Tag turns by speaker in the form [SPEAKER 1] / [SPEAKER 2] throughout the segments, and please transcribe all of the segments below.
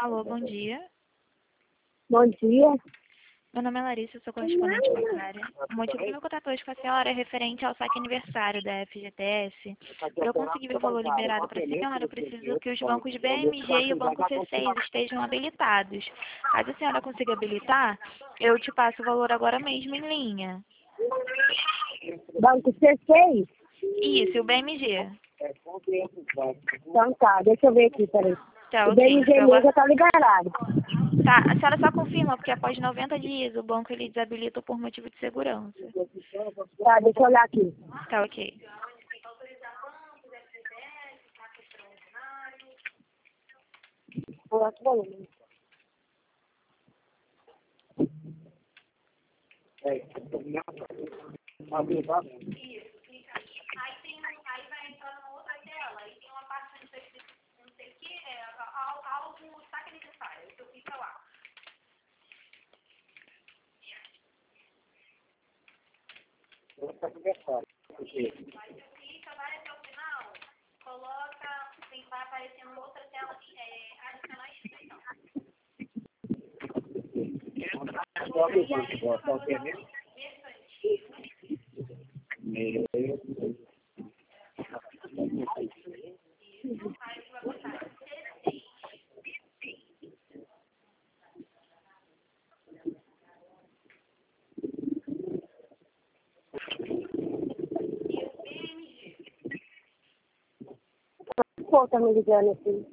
[SPEAKER 1] Alô, bom dia.
[SPEAKER 2] Bom dia.
[SPEAKER 1] Meu nome é Larissa, eu sou correspondente bancária. O motivo do meu contato hoje com a senhora é referente ao saque aniversário da FGTS. Para eu conseguir ver o valor liberado para a senhora, eu preciso que os bancos BMG e o Banco C6 estejam habilitados. Caso a senhora consiga habilitar, eu te passo o valor agora mesmo em linha.
[SPEAKER 2] Banco C6?
[SPEAKER 1] Isso, e o BMG.
[SPEAKER 2] Então tá, deixa eu ver aqui, peraí.
[SPEAKER 1] Tá,
[SPEAKER 2] O
[SPEAKER 1] ok.
[SPEAKER 2] BMG meu já tá liberado.
[SPEAKER 1] Tá, a senhora só confirma, porque após 90 dias o banco ele desabilita por motivo de segurança.
[SPEAKER 2] Tá, deixa eu olhar aqui.
[SPEAKER 1] Tá, ok.
[SPEAKER 2] Olha que volume.
[SPEAKER 1] Aí vai entrar numa outra tela e tem uma parte não sei o que, algo saque necessário, que eu clico lá. Aí você clica, vai até o final, coloca, vai aparecendo outra tela, adicionar inscrição.
[SPEAKER 2] Pô, tá me ligando aqui.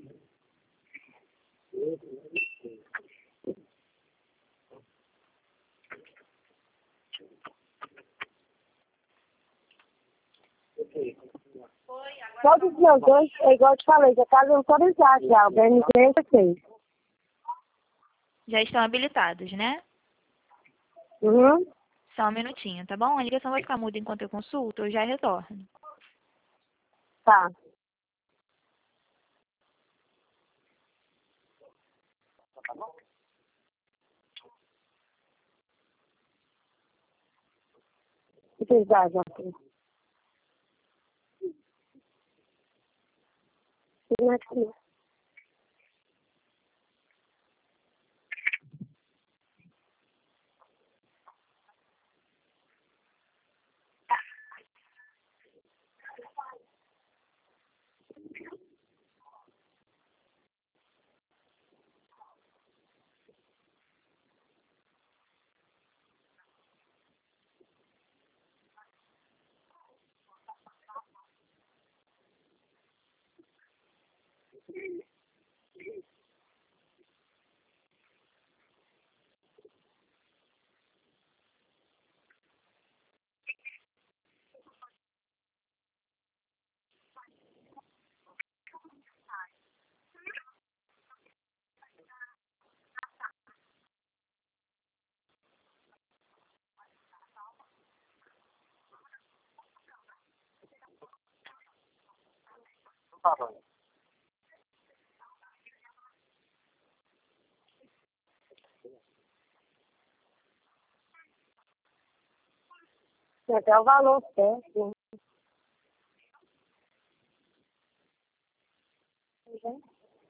[SPEAKER 2] Todos os meus dois, é igual eu te falei, já estavam autorizados já, o BMG e o C6.
[SPEAKER 1] Já estão habilitados, né?
[SPEAKER 2] Uhum.
[SPEAKER 1] Só um minutinho, tá bom? A ligação vai ficar muda enquanto eu consulto, eu já retorno.
[SPEAKER 2] Tá. Utilidade, ok. Não é comigo. Tem até o valor certo, né?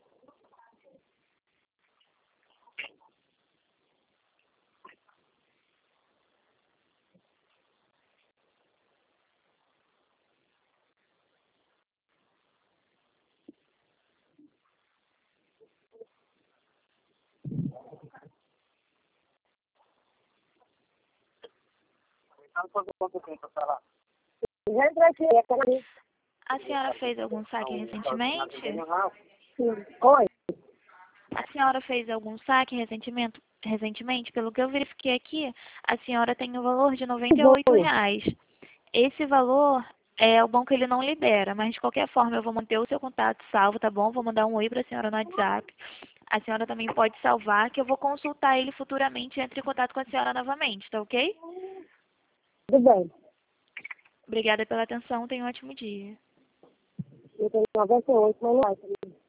[SPEAKER 2] Entra aqui, é aquela...
[SPEAKER 1] A senhora fez algum saque recentemente?
[SPEAKER 2] Sim. Oi.
[SPEAKER 1] A senhora fez algum saque recentemente? Pelo que eu verifiquei aqui, a senhora tem o valor de R$ 98. Esse valor o banco ele não libera, mas de qualquer forma eu vou manter o seu contato salvo, tá bom? Vou mandar um oi para a senhora no WhatsApp. A senhora também pode salvar, que eu vou consultar ele futuramente e entre em contato com a senhora novamente, tá ok?
[SPEAKER 2] Tudo bem.
[SPEAKER 1] Obrigada pela atenção, tenha um ótimo dia.
[SPEAKER 2] Eu tenho 98, mas não vai também.